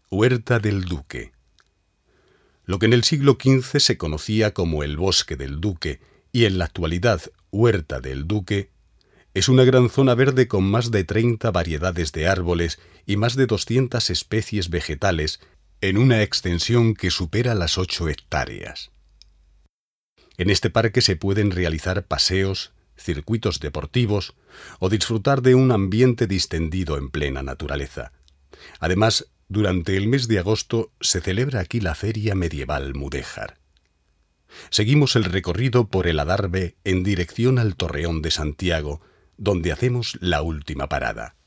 Huerta del Duque. Lo que en el siglo XV se conocía como el Bosque del Duque y en la actualidad Huerta del Duque, es una gran zona verde con más de 30 variedades de árboles y más de 200 especies vegetales en una extensión que supera las 8 hectáreas. En este parque se pueden realizar paseos, circuitos deportivos o disfrutar de un ambiente distendido en plena naturaleza. Además, durante el mes de agosto se celebra aquí la Feria Medieval Mudéjar. Seguimos el recorrido por el Adarve en dirección al Torreón de Santiago, donde hacemos la última parada.